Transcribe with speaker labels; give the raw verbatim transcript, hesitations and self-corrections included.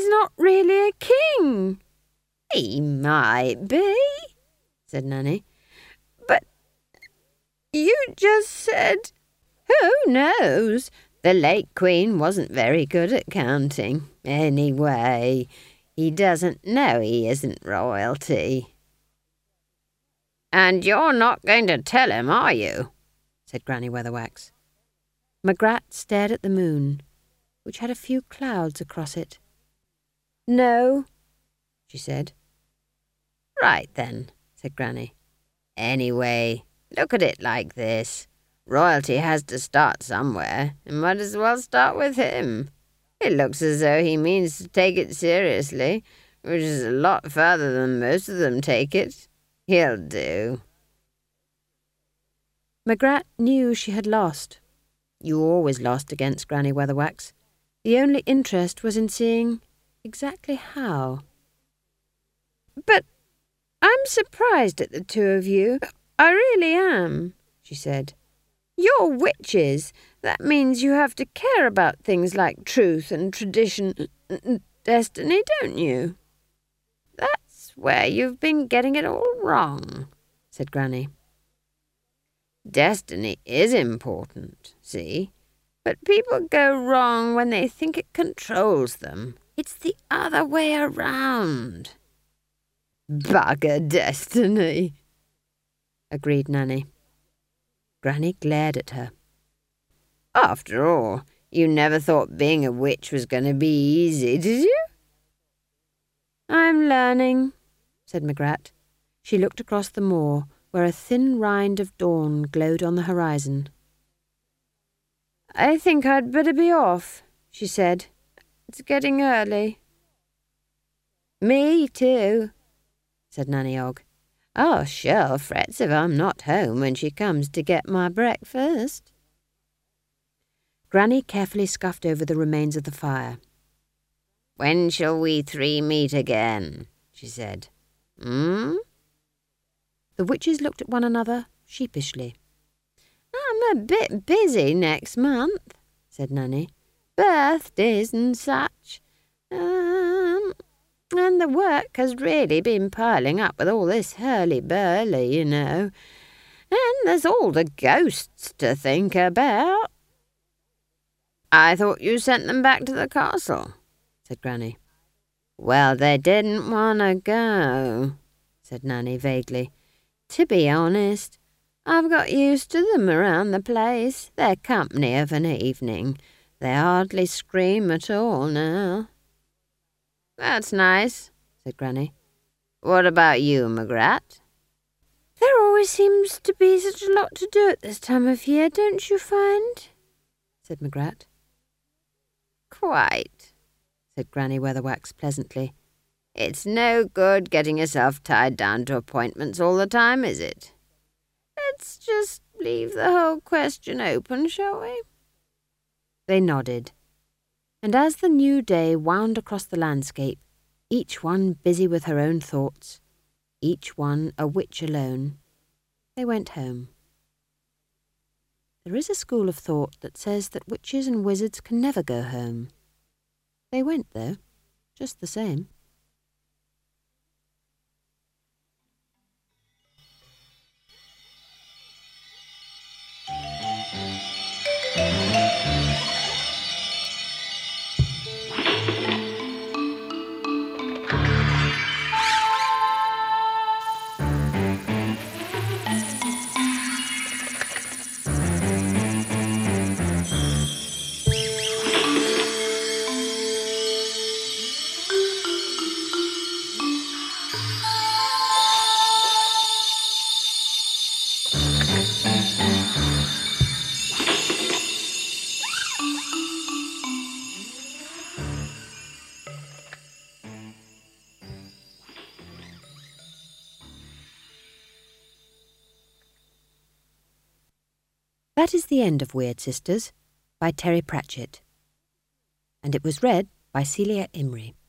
Speaker 1: he's not really a king."
Speaker 2: "He might be," said Nanny.
Speaker 1: "But you just said—"
Speaker 2: "Who knows? The late Queen wasn't very good at counting. Anyway, he doesn't know he isn't royalty." "And you're not going to tell him, are you?" said Granny Weatherwax.
Speaker 1: Magrat stared at the moon, which had a few clouds across it.
Speaker 2: "No," she said. "Right then," said Granny. "Anyway, look at it like this. Royalty has to start somewhere, and might as well start with him. It looks as though he means to take it seriously, which is a lot further than most of them take it. He'll do."
Speaker 1: Magrat knew she had lost. You always lost against Granny Weatherwax. The only interest was in seeing exactly how. "But I'm surprised at the two of you. I really am," she said. "You're witches. That means you have to care about things like truth and tradition and destiny, don't you?"
Speaker 2: "That's where you've been getting it all wrong," said Granny. "Destiny is important, see? But people go wrong when they think it controls them. It's the other way around." "Bugger destiny," agreed Nanny.
Speaker 1: Granny glared at her.
Speaker 2: "After all, you never thought being a witch was going to be easy, did you?"
Speaker 1: "I'm learning," said Magrat. She looked across the moor, where a thin rind of dawn glowed on the horizon. "I think I'd better be off," she said. "It's getting early."
Speaker 2: "Me too," said Nanny Og. "Oh, Shirl frets if I'm not home when she comes to get my breakfast."
Speaker 1: Granny carefully scuffed over the remains of the fire.
Speaker 2: "When shall we three meet again?" she said. "Hmm?"
Speaker 1: The witches looked at one another sheepishly.
Speaker 2: "I'm a bit busy next month," said Nanny. "Birthdays and such. Um, and the work has really been piling up with all this hurly-burly, you know. And there's all the ghosts to think about." "I thought you sent them back to the castle," said Granny. "Well, they didn't want to go," said Nanny vaguely. "To be honest, I've got used to them around the place. They're company of an evening. They hardly scream at all now." "That's nice," said Granny. "What about you, Magrat?"
Speaker 1: "There always seems to be such a lot to do at this time of year, don't you find?" said Magrat.
Speaker 2: "Quite," said Granny Weatherwax pleasantly. "It's no good getting yourself tied down to appointments all the time, is it? Let's just leave the whole question open, shall we?"
Speaker 1: They nodded, and as the new day wound across the landscape, each one busy with her own thoughts, each one a witch alone, they went home. There is a school of thought that says that witches and wizards can never go home. They went, though, just the same. That is the end of Weird Sisters by Terry Pratchett, and it was read by Celia Imrie.